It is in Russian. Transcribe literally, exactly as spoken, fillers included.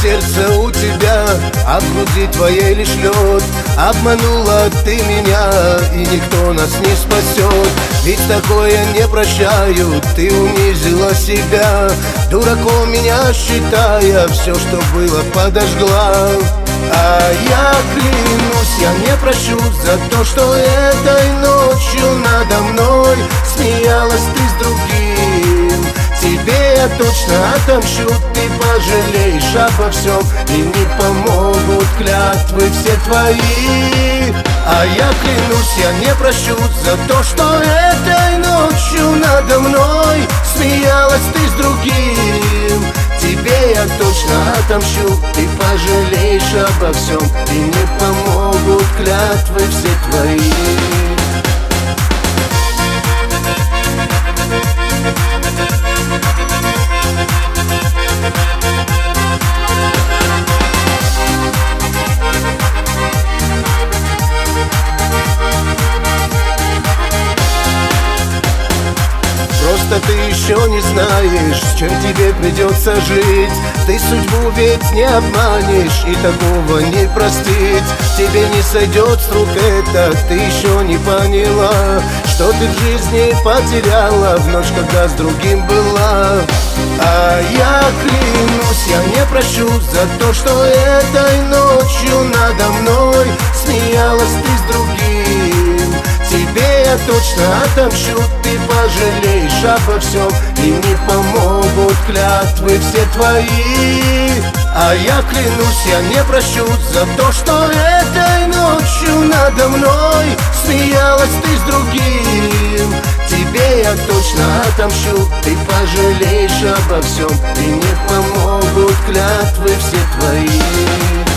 сердце у тебя, а в груди твоей лишь лед. Обманула ты меня, и никто нас не спасет. Ведь такое не прощают, ты унизила себя, дураком меня считая, все, что было, подожгла. А я клянусь, я не прощу за то, что этой ночью надо мной смеялась ты с другим. Тебе я точно отомщу, ты пожалеешь обо всем, и не помогут клятвы все твои. А я клянусь, я не прощу за то, что этой ночью надо мной смеялась ты с другим. Тебе я точно отомщу, ты пожалеешь обо всем, и не помогут клятвы все твои. Просто ты еще не знаешь, с чем тебе придется жить. Ты судьбу ведь не обманешь, и такого не простить. Тебе не сойдет с рук это, ты еще не поняла, что ты в жизни потеряла в ночь, когда с другим была. А я клянусь, я не прощу за то, что этой ночью надо мной смеялась ты с другим. Тебе я точно отомщу, ты пожалеешь обо всем, и не помогут клятвы все твои. А я клянусь, я не прощу за то, что этой ночью надо мной смеялась ты с другим. Тебе я точно отомщу, ты пожалеешь обо всем, и не помогут клятвы все твои.